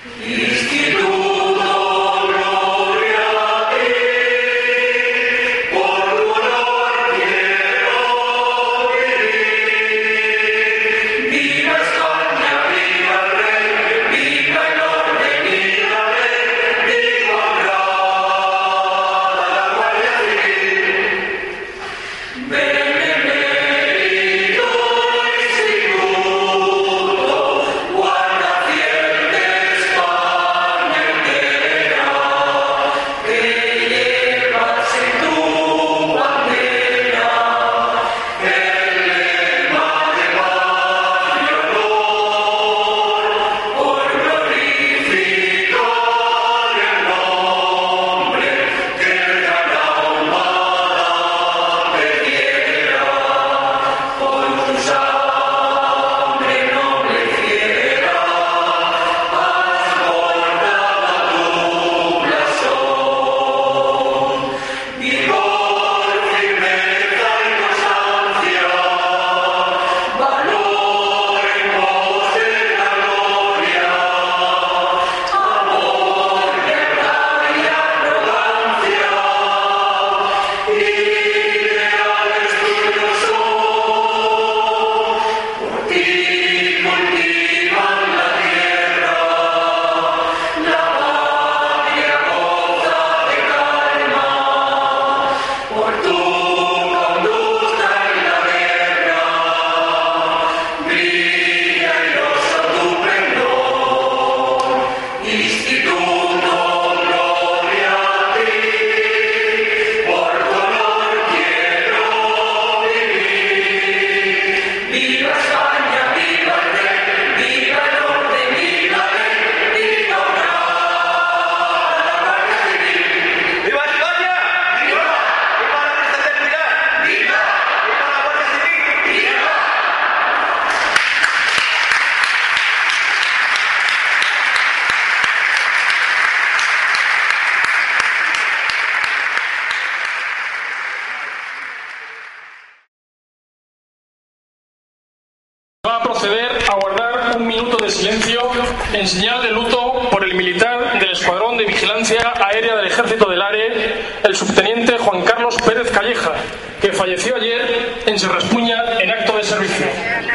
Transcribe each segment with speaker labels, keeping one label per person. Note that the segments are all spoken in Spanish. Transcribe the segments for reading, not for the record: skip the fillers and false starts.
Speaker 1: En señal de luto por el militar del Escuadrón de Vigilancia Aérea del Ejército del ARE, el subteniente Juan Carlos Pérez Calleja, que falleció ayer en Serraspuña en acto de servicio.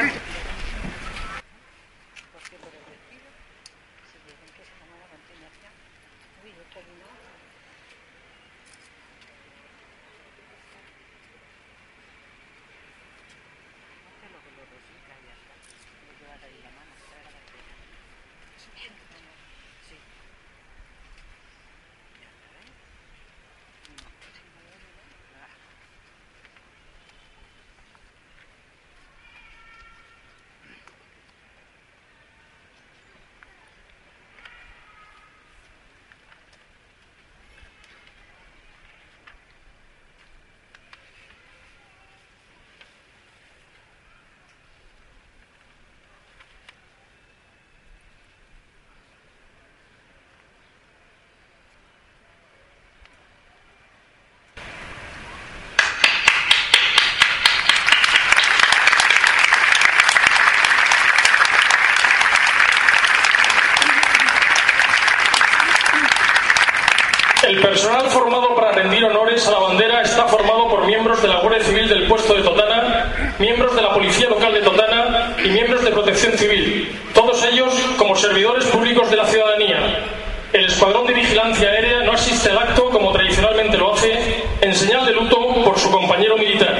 Speaker 1: El personal formado para rendir honores a la bandera está formado por miembros de la Guardia Civil del puesto de Totana, miembros de la Policía Local de Totana y miembros de Protección Civil, todos ellos como servidores públicos de la ciudadanía. El Escuadrón de Vigilancia Aérea no asiste al acto como tradicionalmente lo hace, en señal de luto por su compañero militar.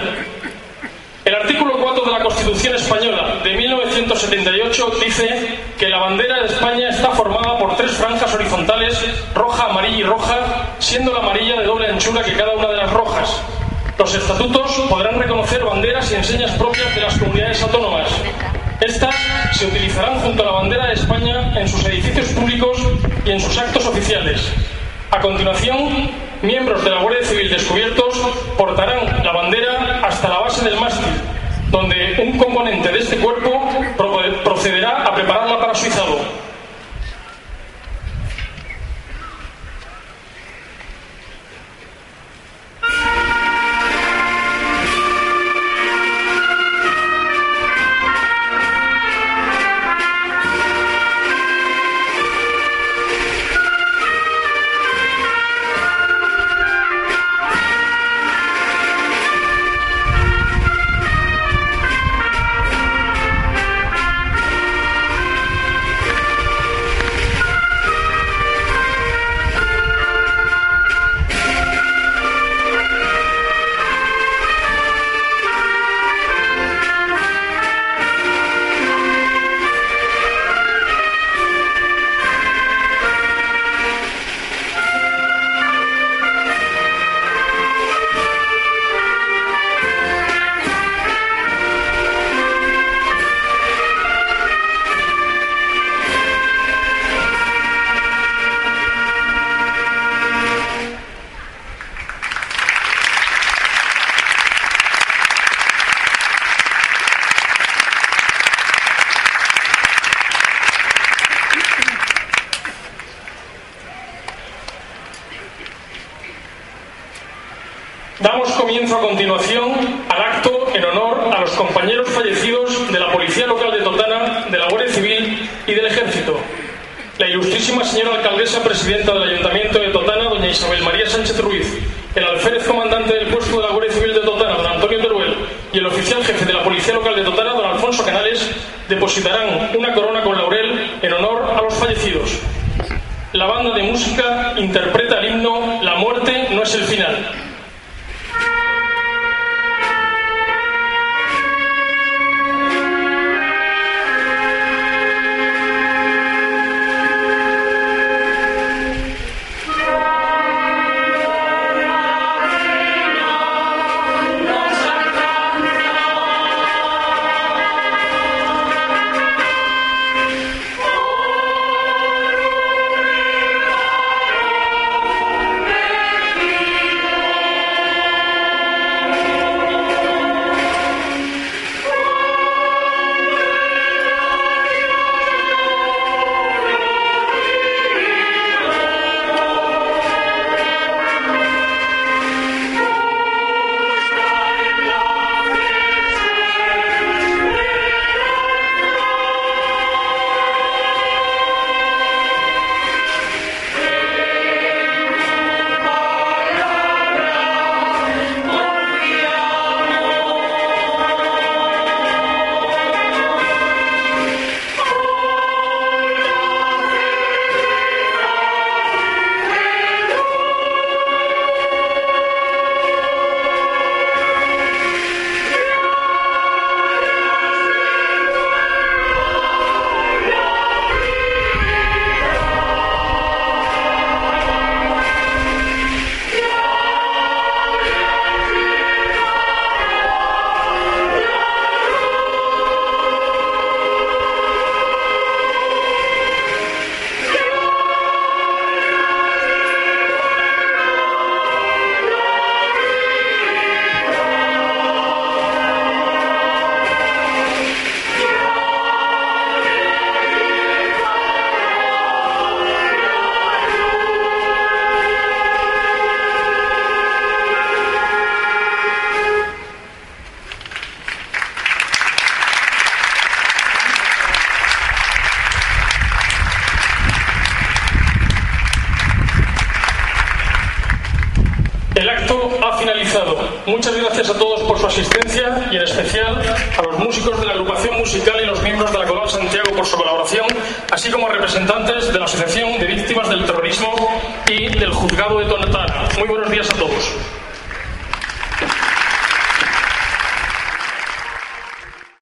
Speaker 1: El artículo 4 de la Constitución Española de 1978 dice que la bandera de España está formada por 3 franjas horizontales, roja, amarilla y roja, siendo la amarilla de doble anchura que cada una de las rojas. Los estatutos podrán reconocer banderas y enseñas propias de las comunidades autónomas. Estas se utilizarán junto a la bandera de España en sus edificios públicos y en sus actos oficiales. A continuación, miembros de la Guardia Civil descubiertos portarán la bandera hasta la base del mástil, donde un componente de este cuerpo procederá a prepararla para su izado. Damos comienzo a continuación al acto en honor a los compañeros fallecidos de la Policía Local de Totana, de la Guardia Civil y del Ejército. La ilustrísima señora alcaldesa presidenta del Ayuntamiento de Totana, doña Isabel María Sánchez Ruiz, el alférez comandante del puesto de la Guardia Civil de Totana, don Antonio Teruel, y el oficial jefe de la Policía Local de Totana, don Alfonso Canales, depositarán una corona con laurel en honor a los fallecidos. La banda de música interpreta el himno La muerte no es el final. Muchas gracias a todos por su asistencia y en especial a los músicos de la agrupación musical y los miembros de la Coral Santiago por su colaboración, así como a representantes de la Asociación de Víctimas del Terrorismo y del Juzgado de Totana. Muy buenos días a todos.